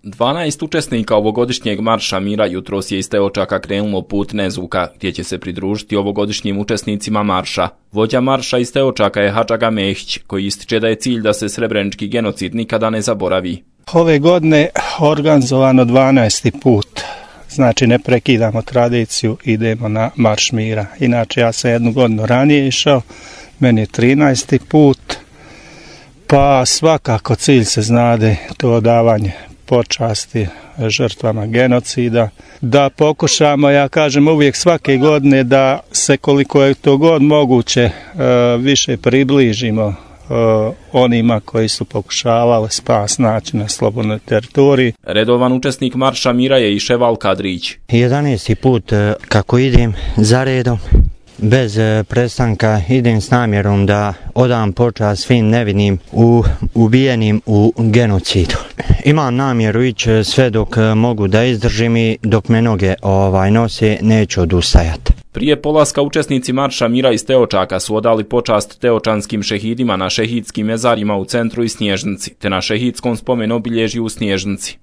12 učesnika ovogodišnjeg marša mira jutros je iz Teočaka krenulo put Nezuka, gdje će se pridružiti ovogodišnjim učesnicima marša. Vođa marša iz Teočaka je Hadžaga Mehić, koji ističe da je cilj da se srebrenički genocid nikada ne zaboravi. Ove godine organizovano 12. put, znači ne prekidamo tradiciju, idemo na marš mira. Inače ja sam jednu godinu ranije išao, meni je 13. put, pa svakako cilj se znade, to davanje počasti žrtvama genocida, da pokušamo, ja kažem uvijek svake godine, da se koliko je to god moguće više približimo onima koji su pokušavali spas naći na slobodnoj teritoriji. Redovan učesnik marša mira je i Ševal Kadrić. 11. put kako idem za redom, bez prestanka idem s namjerom da odam počast svim nevinim ubijenim u genocidu. Imam namjeru ići sve dok mogu da izdržim i dok me noge nose, neću odustajati. Prije polaska učesnici marša mira iz Teočaka su odali počast teočanskim šehidima na šehidskim mezarima u centru i Snježnici, te na šehidskom spomen obilježju u Snježnici.